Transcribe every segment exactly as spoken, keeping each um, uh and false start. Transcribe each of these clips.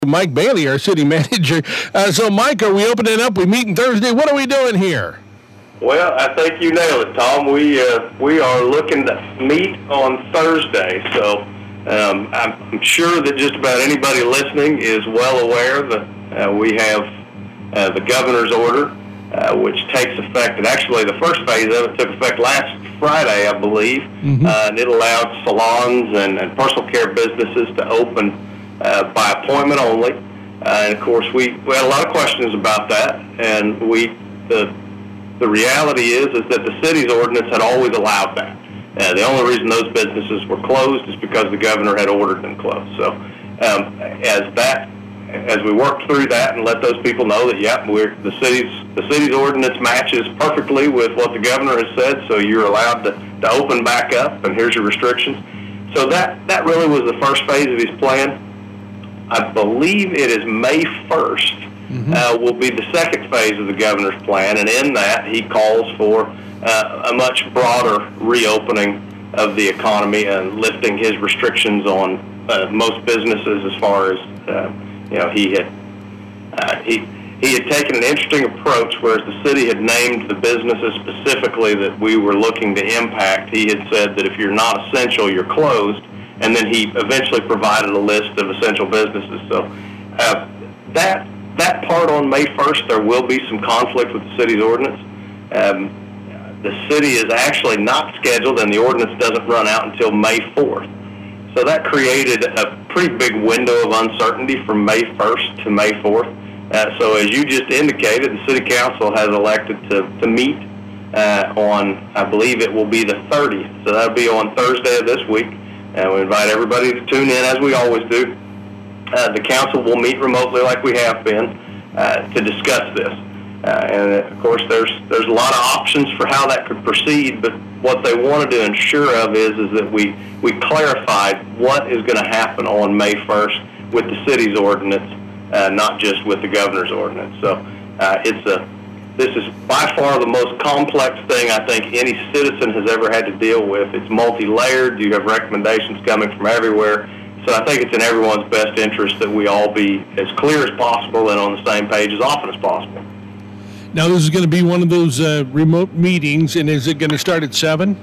Mike Bailey, our city manager. Uh, so, Mike, are we opening up? We meeting Thursday. What are we doing here? Well, I think you nailed it, Tom. We uh, we are looking to meet on Thursday. So um, I'm sure that just about anybody listening is well aware that uh, we have uh, the governor's order, uh, which takes effect. And actually, the first phase of it took effect last Friday, I believe, mm-hmm. uh, and it allowed salons and, and personal care businesses to open Uh, by appointment only, uh, and of course we, we had a lot of questions about that. And we the the reality is is that the city's ordinance had always allowed that. Uh, the only reason those businesses were closed is because the governor had ordered them closed. So um, as that as we worked through that and let those people know that yep, we're the city's the city's ordinance matches perfectly with what the governor has said, so you're allowed to, to open back up, and here's your restrictions. So that that really was the first phase of his plan. I believe it is May first mm-hmm. uh, will be the second phase of the governor's plan, and in that he calls for uh, a much broader reopening of the economy and lifting his restrictions on uh, most businesses. As far as uh, you know, he had uh, he he had taken an interesting approach, whereas the city had named the businesses specifically that we were looking to impact. He had said that if you're not essential, you're closed. And then he eventually provided a list of essential businesses. So uh, that that part on May first, there will be some conflict with the city's ordinance. Um, the city is actually not scheduled, and the ordinance doesn't run out until May fourth. So that created a pretty big window of uncertainty from May first to May fourth. Uh, so as you just indicated, the city council has elected to, to meet uh, on, I believe it will be the thirtieth. So that'll be on Thursday of this week. And we invite everybody to tune in, as we always do. Uh, the council will meet remotely like we have been uh, to discuss this. Uh, and, of course, there's there's a lot of options for how that could proceed, but what they wanted to ensure of is, is that we, we clarified what is going to happen on May first with the city's ordinance, uh, not just with the governor's ordinance. So uh, it's a This is by far the most complex thing I think any citizen has ever had to deal with. It's multi-layered. You have recommendations coming from everywhere. So I think it's in everyone's best interest that we all be as clear as possible and on the same page as often as possible. Now, this is going to be one of those uh, remote meetings, and is it going to start at seven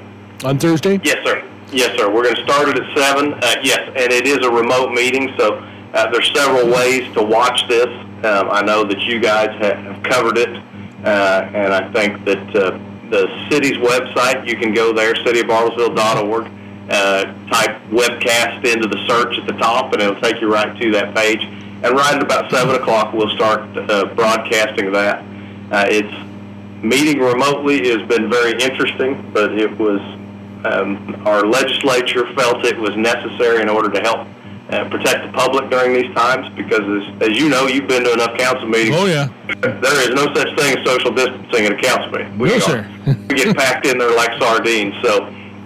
on Thursday? Yes, sir. Yes, sir. We're going to start it at seven. Uh, yes, and it is a remote meeting, so uh, there's several ways to watch this. Um, I know that you guys have covered it, uh, and I think that uh, the city's website, you can go there, city of bartlesville dot org, uh, type webcast into the search at the top, and it'll take you right to that page. And right at about seven o'clock, we'll start uh, broadcasting that. Uh, it's meeting remotely has been very interesting, but it was um, our legislature felt it was necessary in order to help Uh, protect the public during these times, because as, as you know, you've been to enough council meetings. Oh, yeah. There is no such thing as social distancing at a council meeting. We, no, are, sir. we get packed in there like sardines. So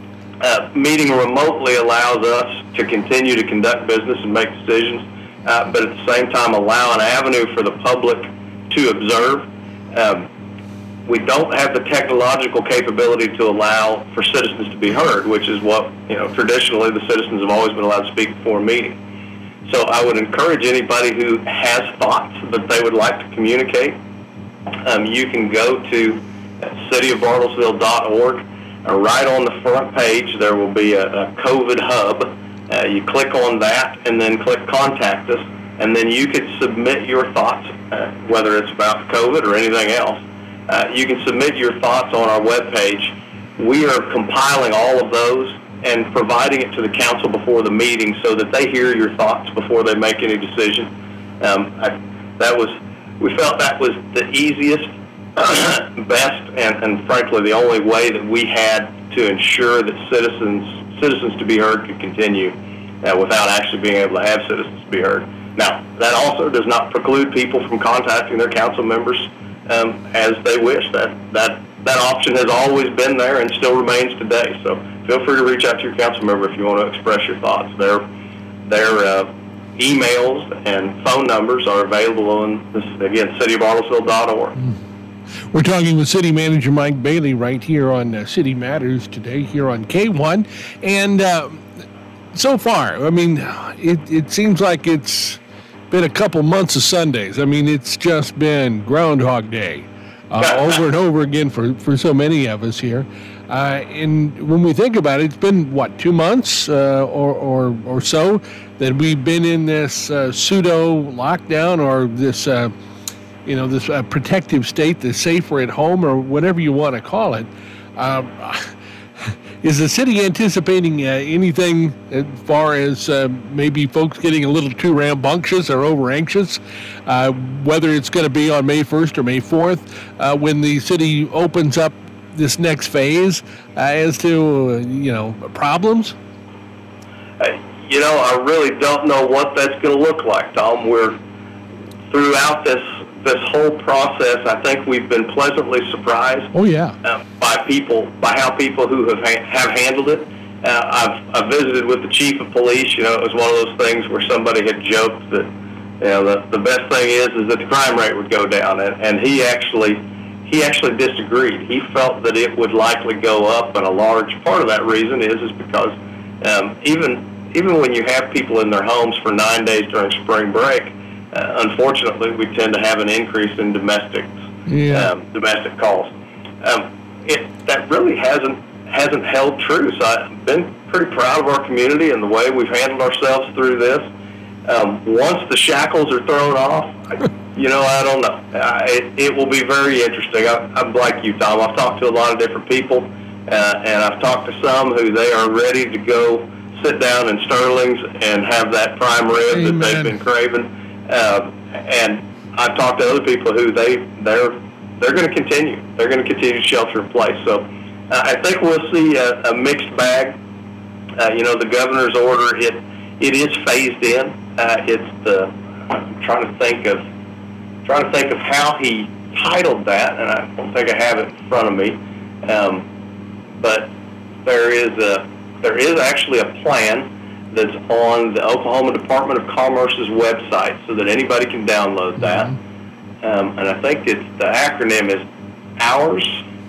uh, meeting remotely allows us to continue to conduct business and make decisions, uh, but at the same time allow an avenue for the public to observe. Um, we don't have the technological capability to allow for citizens to be heard, which is what, you know, traditionally the citizens have always been allowed to speak before a meeting. So I would encourage anybody who has thoughts that they would like to communicate. Um, you can go to city of bartlesville dot org. Uh, right on the front page, there will be a, a COVID hub. Uh, you click on that and then click Contact Us, and then you could submit your thoughts, uh, whether it's about COVID or anything else. Uh, you can submit your thoughts on our webpage. We are compiling all of those and providing it to the council before the meeting so that they hear your thoughts before they make any decision. Um, I, that was, we felt that was the easiest, best, and, and frankly the only way that we had to ensure that citizens citizens to be heard could continue uh, without actually being able to have citizens to be heard. Now, that also does not preclude people from contacting their council members Um, as they wish. That that that option has always been there and still remains today. So feel free to reach out to your council member if you want to express your thoughts. Their their uh, emails and phone numbers are available on this, again, city of bartlesville dot org. We're talking with City Manager Mike Bailey right here on uh, City Matters today here on K one, and uh, so far, I mean, it it seems like it's been a couple months of Sundays. I mean, it's just been Groundhog Day uh, over and over again for, for so many of us here. Uh, and when we think about it, it's been, what, two months uh, or, or, or so that we've been in this uh, pseudo lockdown or this, uh, you know, this uh, protective state, the safer at home or whatever you want to call it. Um, Is the city anticipating uh, anything as far as uh, maybe folks getting a little too rambunctious or over anxious, uh, whether it's going to be on May first or May fourth uh, when the city opens up this next phase uh, as to, uh, you know, problems? Uh, you know, I really don't know what that's going to look like, Tom. We're throughout this this whole process, I think we've been pleasantly surprised. Oh yeah, uh, by people, by how people who have ha- have handled it. Uh, I've I've visited with the chief of police. You know, it was one of those things where somebody had joked that, you know, the the best thing is is that the crime rate would go down, and, and he actually he actually disagreed. He felt that it would likely go up, and a large part of that reason is is because um, even even when you have people in their homes for nine days during spring break. Uh, unfortunately, we tend to have an increase in domestic yeah. um, domestic calls. Um, it that really hasn't hasn't held true. So I've been pretty proud of our community and the way we've handled ourselves through this. Um, once the shackles are thrown off, you know, I don't know. Uh, it, it will be very interesting. I, I'm like you, Tom. I've talked to a lot of different people, uh, and I've talked to some who they are ready to go sit down in Sterling's and have that prime rib Amen. that they've been craving. Uh, and I've talked to other people who they they're they're going to continue. They're going to continue to shelter in place. So uh, I think we'll see a, a mixed bag. Uh, you know, the governor's order it it is phased in. Uh, it's the I'm trying to think of trying to think of how he titled that, and I don't think I have it in front of me. Um, but there is a there is actually a plan that's on the Oklahoma Department of Commerce's website so that anybody can download that. Um, and I think it's the acronym is OURS,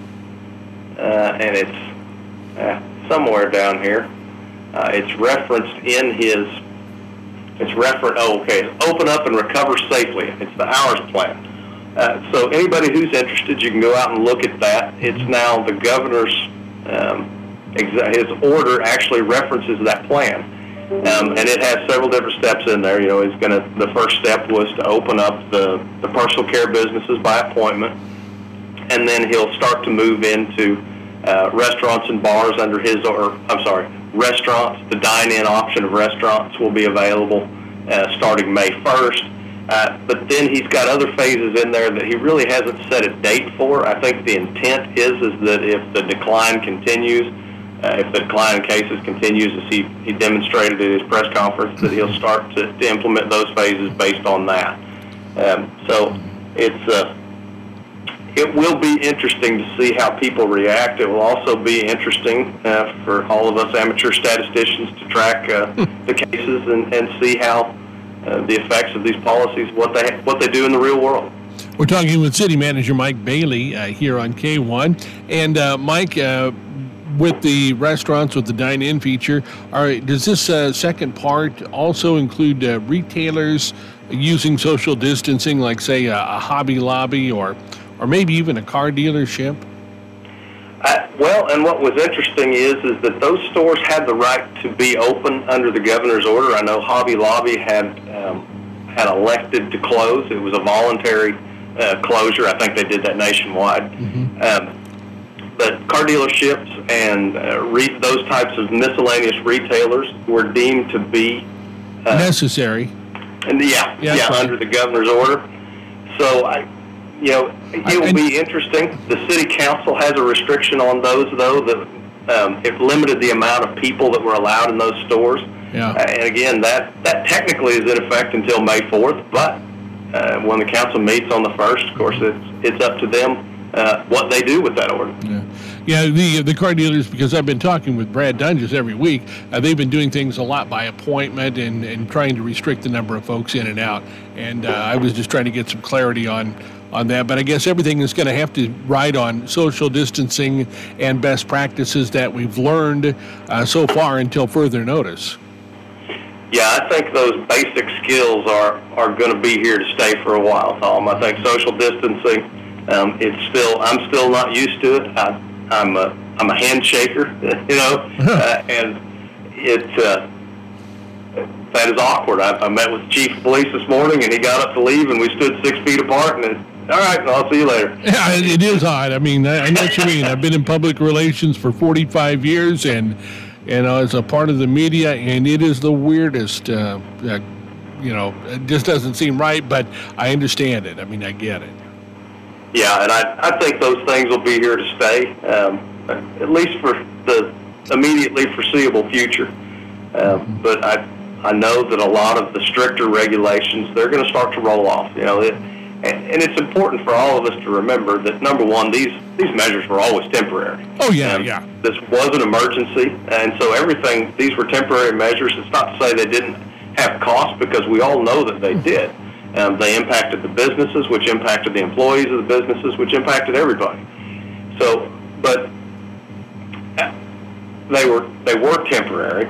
uh, and it's uh, somewhere down here. Uh, it's referenced in his, it's referenced, oh, okay, Open Up and Recover Safely. It's the OURS plan. Uh, so anybody who's interested, you can go out and look at that. It's now the governor's, um, exa- his order actually references that plan. Um, and it has several different steps in there. You know, he's going to. The first step was to open up the, the personal care businesses by appointment, and then he'll start to move into uh, restaurants and bars under his. Or I'm sorry, restaurants. The dine-in option of restaurants will be available uh, starting May first. Uh, but then he's got other phases in there that he really hasn't set a date for. I think the intent is is that if the decline continues. Uh, if the decline in cases continues, as he, he demonstrated at his press conference, that he'll start to, to implement those phases based on that. Um, so it's uh, it will be interesting to see how people react. It will also be interesting uh, for all of us amateur statisticians to track uh, the cases and, and see how uh, the effects of these policies, what they what they do in the real world. We're talking with City Manager Mike Bailey uh, here on K one. And uh, Mike, uh, with the restaurants, with the dine-in feature, all right, does this uh, second part also include uh, retailers using social distancing, like, say, a, a Hobby Lobby or or maybe even a car dealership? Uh, well, and what was interesting is is that those stores had the right to be open under the governor's order. I know Hobby Lobby had um, had elected to close. It was a voluntary uh, closure. I think they did that nationwide. Mm-hmm. Um, but car dealerships and uh, re- those types of miscellaneous retailers were deemed to be uh, necessary. And yeah, yeah, yeah right. under the governor's order. So I. You know, it will be interesting. The city council has a restriction on those, though, that um, it limited the amount of people that were allowed in those stores. Yeah. Uh, and again, that, that technically is in effect until May fourth, but uh, when the council meets on the first, of course, it's it's up to them uh, what they do with that order. Yeah, yeah. The the car dealers, because I've been talking with Brad Dunges every week, uh, they've been doing things a lot by appointment and, and trying to restrict the number of folks in and out. And uh, I was just trying to get some clarity on on that, but I guess everything is going to have to ride on social distancing and best practices that we've learned uh, so far until further notice. Yeah, I think those basic skills are, are going to be here to stay for a while, Tom. I think social distancing, um, it's still, I'm still not used to it. I, I'm a, I'm a handshaker, you know, uh, and it, uh, that is awkward. I, I met with the chief of police this morning, and he got up to leave, and we stood six feet apart, and then, all right, I'll see you later. Yeah, it is odd. I mean, I, I know what you mean. I've been in public relations for forty-five years, and you know, as a part of the media, and it is the weirdest. Uh, uh, you know, it just doesn't seem right, but I understand it. I mean, I get it. Yeah, and I, I think those things will be here to stay, um, at least for the immediately foreseeable future. Um, mm-hmm. But I, I know that a lot of the stricter regulations, they're going to start to roll off. You know, it, and, and it's important for all of us to remember that, number one, these, these measures were always temporary. Oh, yeah, um, yeah. This was an emergency, and so everything, these were temporary measures. It's not to say they didn't have costs, because we all know that they did. Um, they impacted the businesses, which impacted the employees of the businesses, which impacted everybody. So, but they were they were temporary.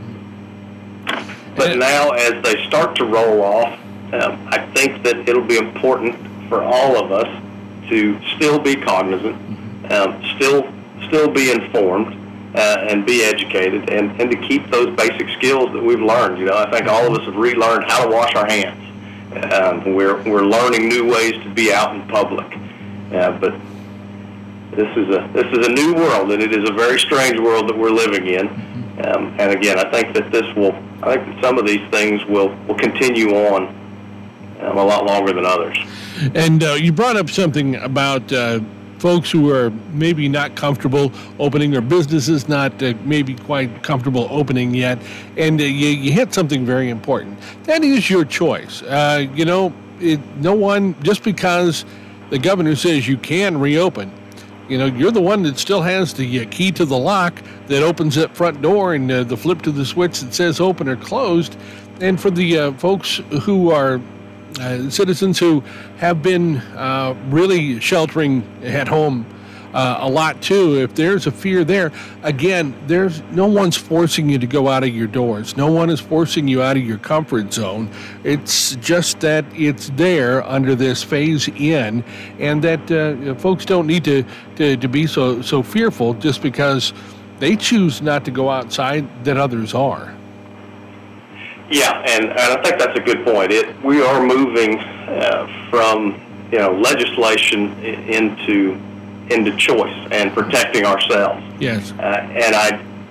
But now, as they start to roll off, um, I think that it'll be important for all of us to still be cognizant, um, still still be informed, uh, and be educated, and, and to keep those basic skills that we've learned. You know, I think all of us have relearned how to wash our hands. Um, we're we're learning new ways to be out in public, uh, but this is a this is a new world, and it is a very strange world that we're living in. Um, and again, I think that this will I think that some of these things will, will continue on um, a lot longer than others. And uh, you brought up something about uh, folks who are maybe not comfortable opening their businesses, not uh, maybe quite comfortable opening yet, and uh, you, you hit something very important. That is your choice. Uh, you know, it, no one, just because the governor says you can reopen, you know, you're the one that still has the uh, key to the lock that opens that front door, and uh, the flip to the switch that says open or closed. And for the uh, folks who are Uh, citizens who have been uh, really sheltering at home uh, a lot too, if there's a fear there, again, there's no one's forcing you to go out of your doors. No one is forcing you out of your comfort zone. It's just that it's there under this phase in, and that uh, folks don't need to, to, to be so, so fearful just because they choose not to go outside that others are. Yeah, and, and I think that's a good point. It, we are moving uh, from, you know, legislation into into choice and protecting ourselves. Yes. Uh, and I,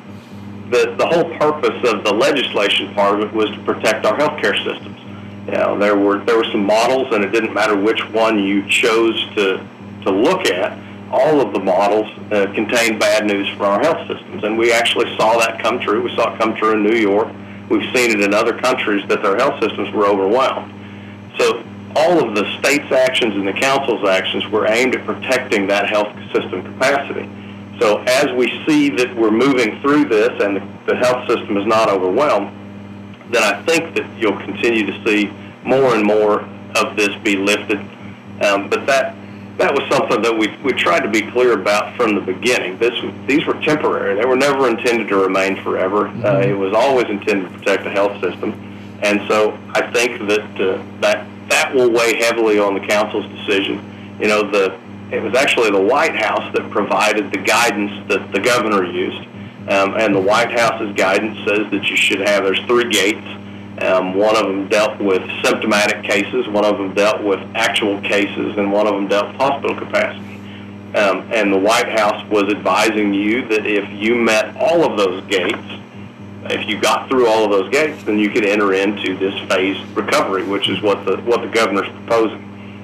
the the whole purpose of the legislation part of it was to protect our healthcare systems. You know, there were there were some models, and it didn't matter which one you chose to to look at. All of the models uh, contained bad news for our health systems, and we actually saw that come true. We saw it come true in New York. We've seen it in other countries that their health systems were overwhelmed. So all of the state's actions and the council's actions were aimed at protecting that health system capacity. So as we see that we're moving through this and the, the health system is not overwhelmed, then I think that you'll continue to see more and more of this be lifted. Um, but that that was something that we we tried to be clear about from the beginning. This these were temporary; they were never intended to remain forever. Mm-hmm. Uh, it was always intended to protect the health system, and so I think that uh, that that will weigh heavily on the council's decision. You know, the it was actually the White House that provided the guidance that the governor used, um, and the White House's guidance says that you should have there's three gates. Um, one of them dealt with symptomatic cases, one of them dealt with actual cases, and one of them dealt with hospital capacity. Um, and the White House was advising you that if you met all of those gates, if you got through all of those gates, then you could enter into this phased recovery, which is what the what the governor's proposing.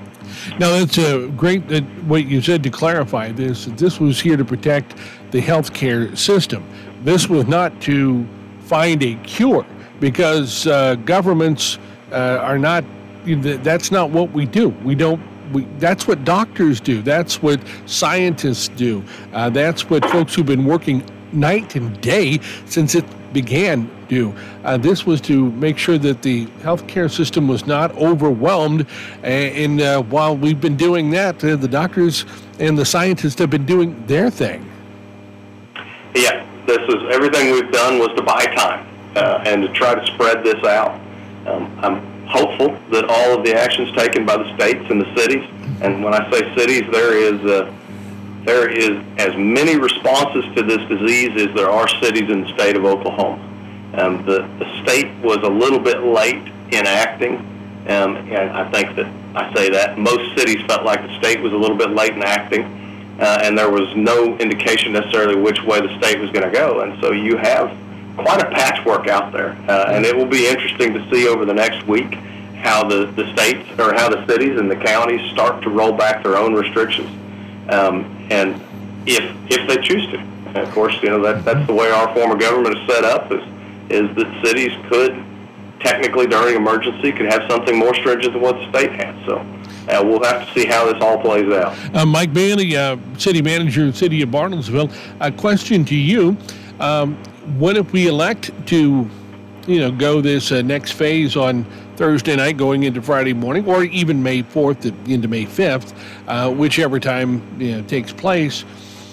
Now, that's uh, great that what you said to clarify this. This was here to protect the healthcare system. This was not to find a cure. Because uh, governments uh, are not, that's not what we do. We don't, we, that's what doctors do. That's what scientists do. Uh, that's what folks who've been working night and day since it began do. Uh, this was to make sure that the healthcare system was not overwhelmed. And, and uh, while we've been doing that, uh, the doctors and the scientists have been doing their thing. Yeah, this is, everything we've done was to buy time. uh, and to try to spread this out. Um, I'm hopeful that all of the actions taken by the states and the cities, and when I say cities, there is uh, there is as many responses to this disease as there are cities in the state of Oklahoma. Um, the, the state was a little bit late in acting, um, and I think that I say that most cities felt like the state was a little bit late in acting, uh, and there was no indication necessarily which way the state was going to go. And so you have quite a patchwork out there, uh, and it will be interesting to see over the next week how the, the states or how the cities and the counties start to roll back their own restrictions. Um, and if if they choose to, and of course, you know that that's the way our form of government is set up. Is is that cities could technically during emergency could have something more stringent than what the state has. So uh, we'll have to see how this all plays out. Uh, Mike Bailey, uh, city manager of the city of Bartlesville, a question to you: um, what if we elect to, you know, go this uh, next phase on Thursday night going into Friday morning, or even May fourth into May fifth, uh, whichever time, you know, takes place?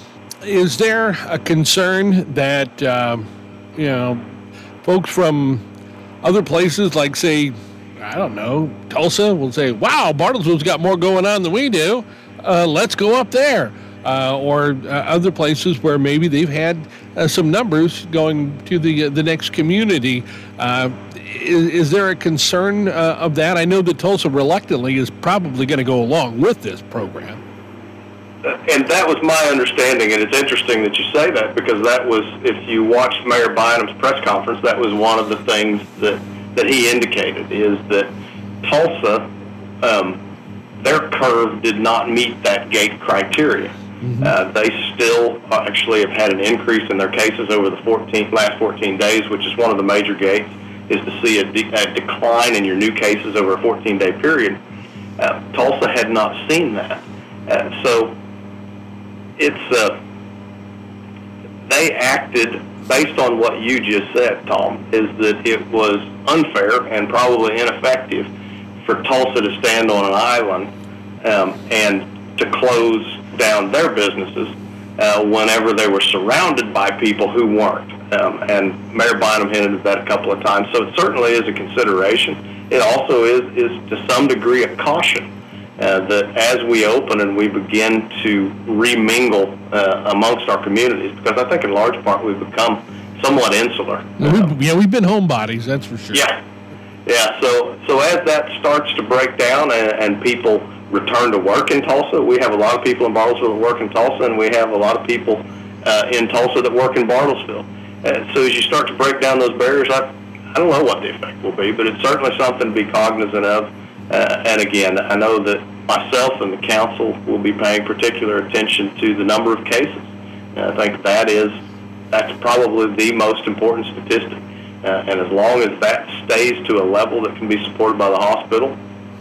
Is there a concern that, uh, you know, folks from other places like, say, I don't know, Tulsa will say, wow, Bartlesville's got more going on than we do. Uh, let's go up there. Uh, or uh, other places where maybe they've had uh, some numbers going to the uh, the next community. Uh, is, is there a concern uh, of that? I know that Tulsa reluctantly is probably going to go along with this program. And that was my understanding, and it's interesting that you say that, because that was, if you watched Mayor Bynum's press conference, that was one of the things that, that he indicated, is that Tulsa, um, their curve did not meet that gate criteria. Mm-hmm. Uh, they still actually have had an increase in their cases over the fourteen, last fourteen days, which is one of the major gates, is to see a, de- a decline in your new cases over a fourteen-day period. Uh, Tulsa had not seen that. Uh, so it's uh, they acted based on what you just said, Tom, is that it was unfair and probably ineffective for Tulsa to stand on an island um, and to close down their businesses uh, whenever they were surrounded by people who weren't. Um, and Mayor Bynum hinted at that a couple of times. So it certainly is a consideration. It also is, is to some degree a caution uh, that as we open and we begin to remmingle uh, amongst our communities, because I think in large part we've become somewhat insular. Yeah, we've, yeah, we've been homebodies, that's for sure. Yeah, yeah. So, so as that starts to break down and, and people return to work in Tulsa, we have a lot of people in Bartlesville that work in Tulsa, and we have a lot of people uh, in Tulsa that work in Bartlesville. And so as you start to break down those barriers, I, I don't know what the effect will be, but it's certainly something to be cognizant of. Uh, and again, I know that myself and the council will be paying particular attention to the number of cases. And I think that is, that's probably the most important statistic. Uh, and as long as that stays to a level that can be supported by the hospital,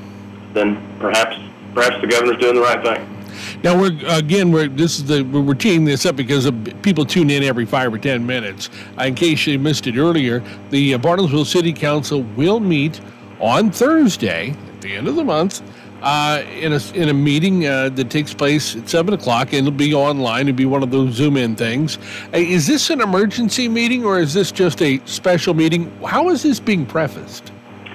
then perhaps perhaps the governor's doing the right thing. Now we're again we're this is the we're teeing this up because of people tune in every five or ten minutes. Uh, in case you missed it earlier, the uh, Bartlesville City Council will meet on Thursday at the end of the month uh, in a in a meeting uh, that takes place at seven o'clock, and it'll be online. It'll be one of those Zoom in things. Uh, is this an emergency meeting or is this just a special meeting? How is this being prefaced?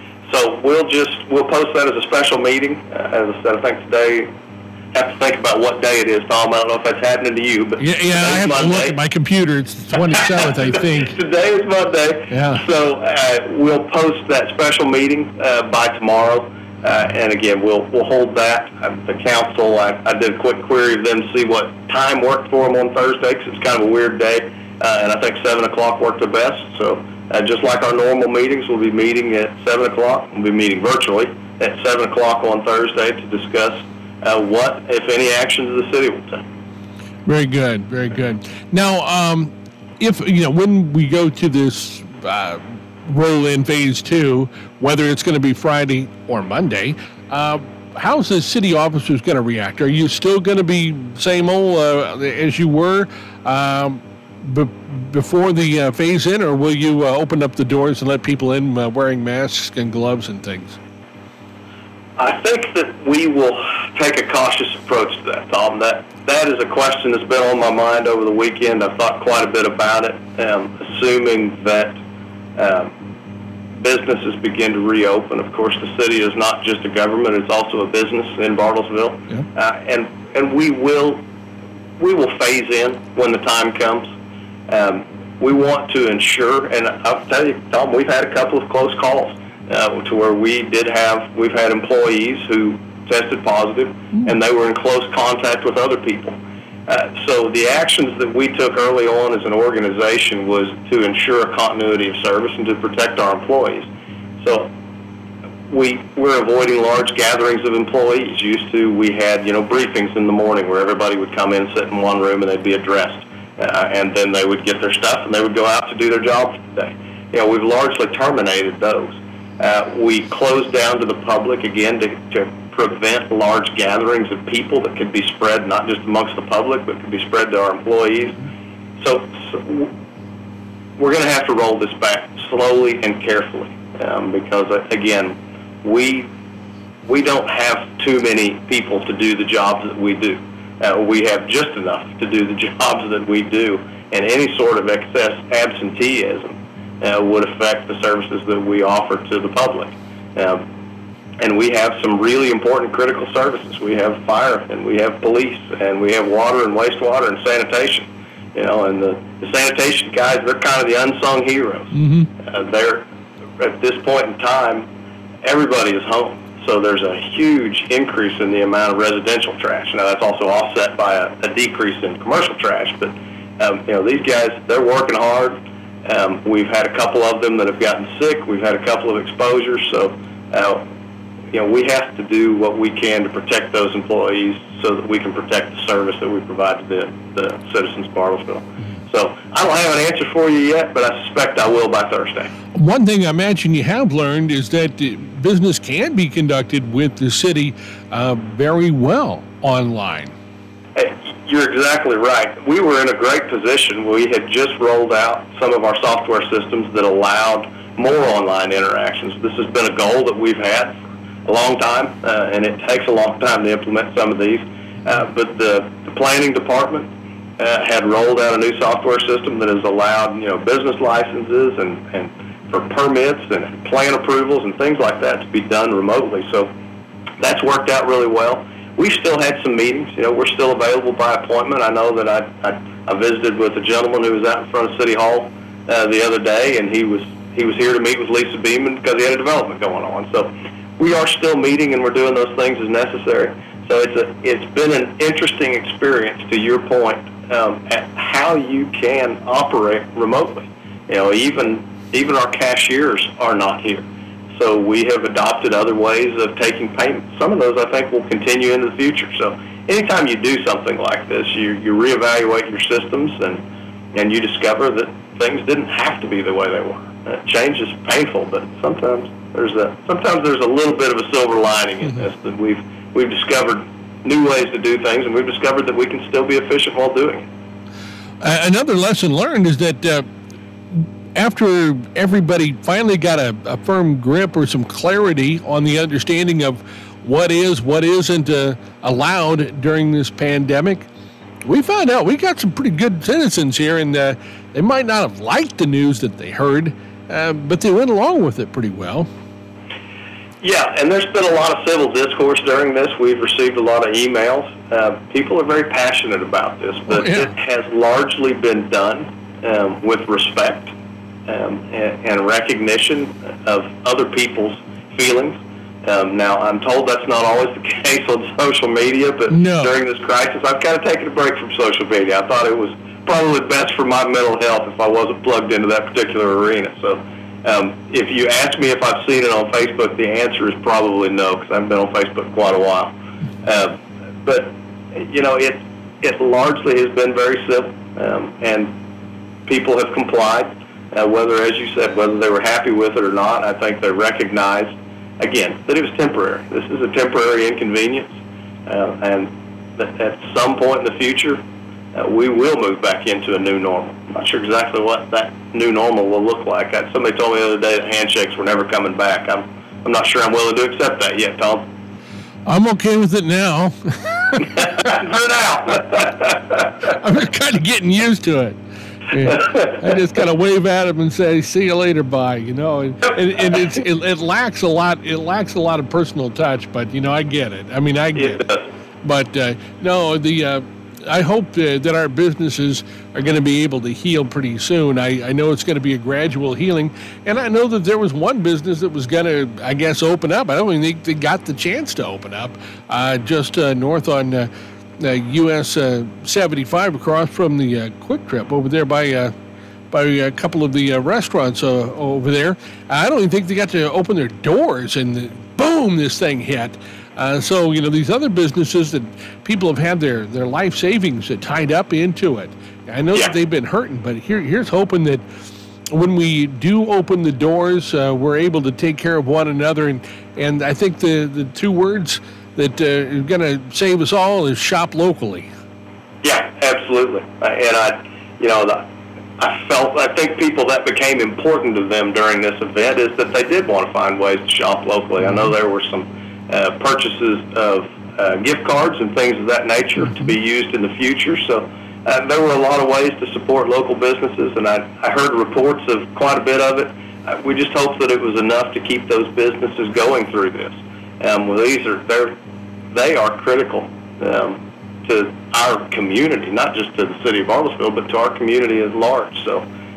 So we'll just, we'll post that as a special meeting. Uh, as I said, I think today, have to think about what day it is, Tom. I don't know if that's happening to you, but yeah, yeah I have Monday. to look at my computer. It's the twenty-seventh, I think. Today is Monday. Yeah. So uh, we'll post that special meeting uh, by tomorrow. Uh, and again, we'll we'll hold that. Uh, the council, I, I did a quick query of them to see what time worked for them on Thursday, because it's kind of a weird day. Uh, and I think seven o'clock worked the best. So Uh, just like our normal meetings, we'll be meeting at seven o'clock. We'll be meeting virtually at seven o'clock on Thursday to discuss uh, what, if any, actions the city will take. Very good, very good. Now, um, if, you know, when we go to this uh, roll-in phase two, whether it's going to be Friday or Monday, uh, how's the city officers going to react? Are you still going to be same old uh, as you were um, b- before the uh, phase in, or will you uh, open up the doors and let people in uh, wearing masks and gloves and things? I think that we will take a cautious approach to that, Tom. That that is a question that's been on my mind over the weekend. I've thought quite a bit about it, um, assuming that um, businesses begin to reopen. Of course, the city is not just a government; it's also a business in Bartlesville, yeah. uh, and and we will we will phase in when the time comes. Um, we want to ensure, and I'll tell you, Tom, we've had a couple of close calls uh, to where we did have we've had employees who tested positive, mm. and they were in close contact with other people. Uh, so the actions that we took early on as an organization was to ensure a continuity of service and to protect our employees. So we, we're avoiding large gatherings of employees. Used to, we had, you know, briefings in the morning where everybody would come in, sit in one room, and they'd be addressed. Uh, and then they would get their stuff, and they would go out to do their job for the day. You know, we've largely terminated those. Uh, we closed down to the public, again, to, to prevent large gatherings of people that could be spread not just amongst the public, but could be spread to our employees. So, so we're going to have to roll this back slowly and carefully um, because, again, we we don't have too many people to do the jobs that we do. Uh, we have just enough to do the jobs that we do, and any sort of excess absenteeism uh, would affect the services that we offer to the public. Um, And we have some really important critical services. We have fire, and we have police, and we have water and wastewater and sanitation. You know, and the, the sanitation guys, they're kind of the unsung heroes. Mm-hmm. Uh, they're, at this point in time, everybody is home. So there's a huge increase in the amount of residential trash. Now, that's also offset by a, a decrease in commercial trash. But, um, you know, these guys, they're working hard. Um, we've had a couple of them that have gotten sick. We've had a couple of exposures. So, uh, you know, we have to do what we can to protect those employees so that we can protect the service that we provide to the, the citizens of Bartlesville. So I don't have an answer for you yet, but I suspect I will by Thursday. One thing I imagine you have learned is that business can be conducted with the city uh, very well online. Hey, you're exactly right. We were in a great position. We had just rolled out some of our software systems that allowed more online interactions. This has been a goal that we've had a long time, uh, and it takes a long time to implement some of these. Uh, but the, the planning department uh, had rolled out a new software system that has allowed, you know, business licenses and, and for permits and plan approvals and things like that to be done remotely. So that's worked out really well. We've still had some meetings. You know, we're still available by appointment. I know that I, I, I visited with a gentleman who was out in front of City Hall uh, the other day, and he was he was here to meet with Lisa Beeman because he had a development going on. So we are still meeting, and we're doing those things as necessary. So it's a, it's been an interesting experience, to your point, um, at how you can operate remotely. You know, even even our cashiers are not here. So we have adopted other ways of taking payments. Some of those, I think, will continue into the future. So anytime you do something like this, you, you reevaluate your systems, and, and you discover that things didn't have to be the way they were. Uh, change is painful, but sometimes there's a sometimes there's a little bit of a silver lining in this, that we've we've discovered new ways to do things, and we've discovered that we can still be efficient while doing it. Uh, another lesson learned is that uh, after everybody finally got a, a firm grip or some clarity on the understanding of what is, what isn't uh, allowed during this pandemic, we found out we got some pretty good citizens here, and uh, they might not have liked the news that they heard, uh, but they went along with it pretty well. Yeah, and there's been a lot of civil discourse during this. We've received a lot of emails. Uh, people are very passionate about this, but oh, yeah. It has largely been done um, with respect um, and, and recognition of other people's feelings. Um, now, I'm told that's not always the case on social media, but no. During this crisis, I've kind of taken a break from social media. I thought it was probably best for my mental health if I wasn't plugged into that particular arena. So um, if you ask me if I've seen it on Facebook, the answer is probably no, because I haven't been on Facebook quite a while. Uh, but, you know, it, it largely has been very civil, um, and people have complied, uh, whether, as you said, whether they were happy with it or not. I think they recognized, again, that it was temporary. This is a temporary inconvenience, uh, and that at some point in the future, uh, we will move back into a new normal. I'm not sure exactly what that new normal will look like. I, somebody told me the other day that handshakes were never coming back. I'm, I'm not sure I'm willing to accept that yet, Tom. I'm okay with it now. For now. I'm kind of getting used to it. Yeah. I just kind of wave at them and say, "See you later, bye." You know, and, and, and it's it, it lacks a lot. It lacks a lot of personal touch, but you know, I get it. I mean, I get it. But uh, no, the uh, I hope uh, that our businesses are going to be able to heal pretty soon. I, I know it's going to be a gradual healing, and I know that there was one business that was going to, I guess, open up. I don't even think they got the chance to open up, uh, just uh, north on uh, uh, U S uh, seventy-five, across from the uh, Quick Trip over there by. Uh, by a couple of the uh, restaurants uh, over there. I don't even think they got to open their doors, and boom, this thing hit. Uh, so, you know, these other businesses that people have had their, their life savings tied up into it. I know yeah. that they've been hurting, but here here's hoping that when we do open the doors, uh, we're able to take care of one another. And, and I think the, the two words that uh, are going to save us all is shop locally. Yeah, absolutely. Uh, and I, you know, the, I felt, I think people that became important to them during this event is that they did want to find ways to shop locally. I know there were some uh, purchases of uh, gift cards and things of that nature to be used in the future. So uh, there were a lot of ways to support local businesses, and I, I heard reports of quite a bit of it. Uh, we just hope that it was enough to keep those businesses going through this. Um, well, these are, they're, they are critical um, to our community, not just to the city of Bartlesville, but to our community at large. So,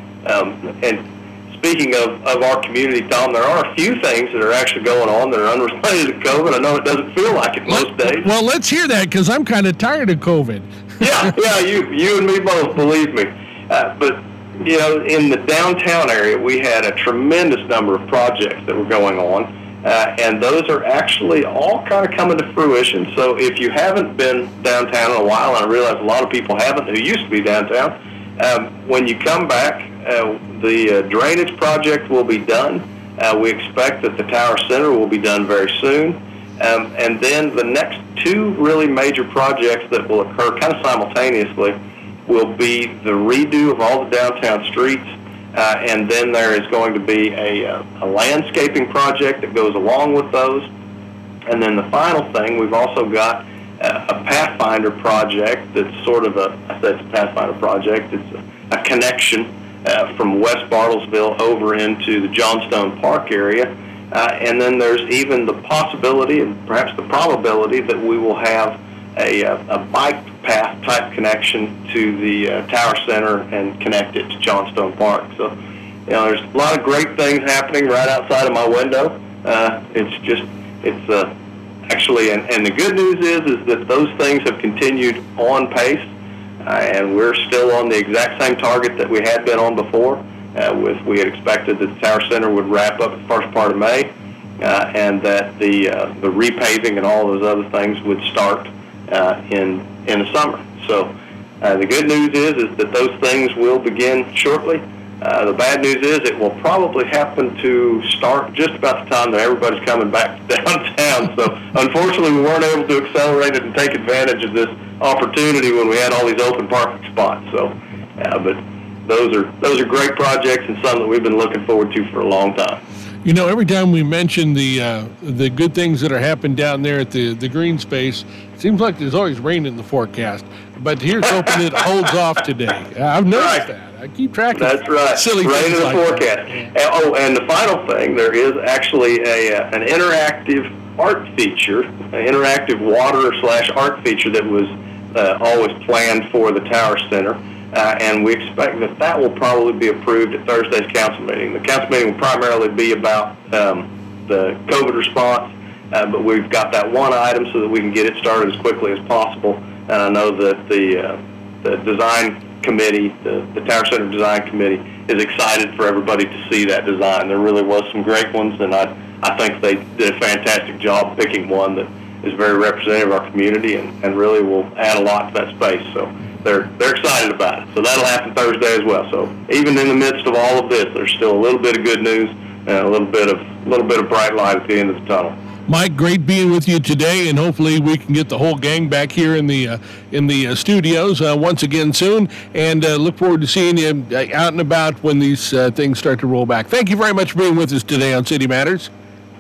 um, and speaking of, of our community, Tom, there are a few things that are actually going on that are unrelated to COVID. I know it doesn't feel like it most days. Well, let's hear that, because I'm kind of tired of COVID. yeah, yeah, you you and me both, believe me. Uh, but, you know, in the downtown area, we had a tremendous number of projects that were going on. Uh, and those are actually all kind of coming to fruition. So if you haven't been downtown in a while, and I realize a lot of people haven't who used to be downtown, um, when you come back, uh, the uh, drainage project will be done. Uh, we expect that the Tower Center will be done very soon. Um, and then the next two really major projects that will occur kind of simultaneously will be the redo of all the downtown streets. Uh, and then there is going to be a, a landscaping project that goes along with those. And then the final thing, we've also got a, a Pathfinder project that's sort of a, I said it's a Pathfinder project, it's a, a connection uh, from West Bartlesville over into the Johnstone Park area. Uh, and then there's even the possibility and perhaps the probability that we will have a, a bike path type connection to the uh, Tower Center and connect it to Johnstone Park. So, you know, there's a lot of great things happening right outside of my window. Uh, it's just, it's uh, actually, and, and the good news is, is that those things have continued on pace, uh, and we're still on the exact same target that we had been on before. Uh, with we had expected that the Tower Center would wrap up the first part of May, uh, and that the uh, the repaving and all those other things would start Uh, in in the summer. So uh, the good news is is that those things will begin shortly. Uh, the bad news is it will probably happen to start just about the time that everybody's coming back to downtown. So unfortunately, we weren't able to accelerate it and take advantage of this opportunity when we had all these open parking spots. So, uh, but those are those are great projects and some that we've been looking forward to for a long time. You know, every time we mention the uh, the good things that are happening down there at the, the green space, it seems like there's always rain in the forecast. But here's hoping it holds off today. I've noticed right. that. I keep track of That's right. silly rain things in the like forecast. And, oh, and the final thing, there is actually a uh, an interactive art feature, an interactive water slash art feature that was uh, always planned for the Tower Center. Uh, and we expect that that will probably be approved at Thursday's council meeting. The council meeting will primarily be about um, the COVID response, uh, but we've got that one item so that we can get it started as quickly as possible. And I know that the uh, the design committee, the, the Tower Center Design Committee, is excited for everybody to see that design. There really was some great ones, and I, I think they did a fantastic job picking one that is very representative of our community and, and really will add a lot to that space. So they're they're excited about it. So that'll happen Thursday as well. So even in the midst of all of this, there's still a little bit of good news and a little bit of a little bit of bright light at the end of the tunnel. Mike, great being with you today, and hopefully we can get the whole gang back here in the uh, in the uh, studios uh, once again soon. And uh, look forward to seeing you out and about when these uh, things start to roll back. Thank you very much for being with us today on City Matters.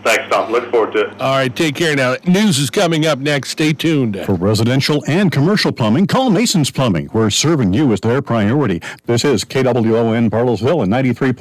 Thanks, Tom. Look forward to it. All right, take care now. News is coming up next. Stay tuned. For residential and commercial plumbing, call Mason's Plumbing. We're serving you as their priority. This is K W O N Bartlesville and ninety-three.